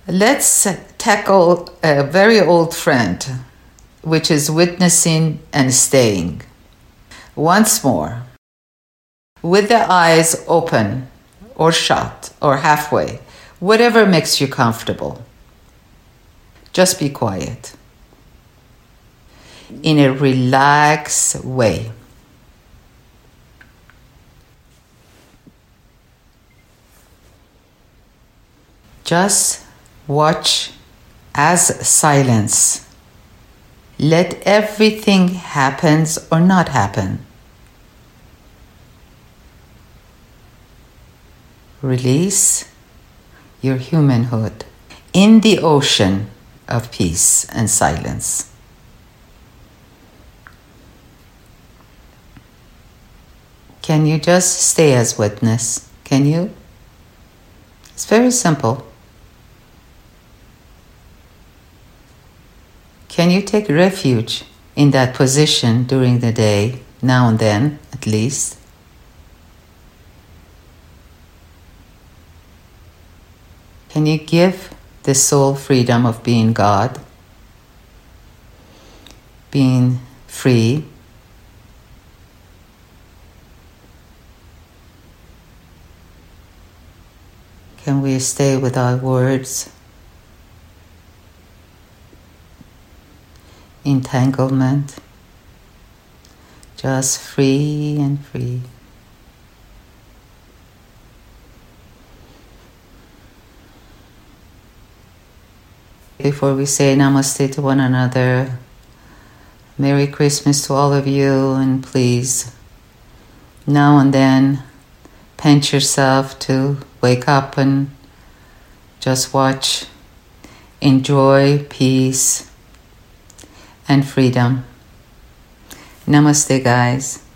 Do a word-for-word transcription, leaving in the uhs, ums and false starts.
Let's tackle a very old friend, which is witnessing and staying. Once more, with the eyes open or shut or halfway, whatever makes you comfortable. Just be quiet in a relaxed way. Just watch as silence. Let everything happen or not happen. Release your humanhood in the ocean of peace and silence. Can you just stay as witness? Can you? It's very simple. Can you take refuge in that position during the day, now and then, at least? Can you give the soul freedom of being God, being free? Can we stay with our words? Entanglement, just free and free. Before we say namaste to one another, Merry Christmas to all of you, and please, now and then, pinch yourself to wake up and just watch, enjoy peace and freedom. Namaste, guys.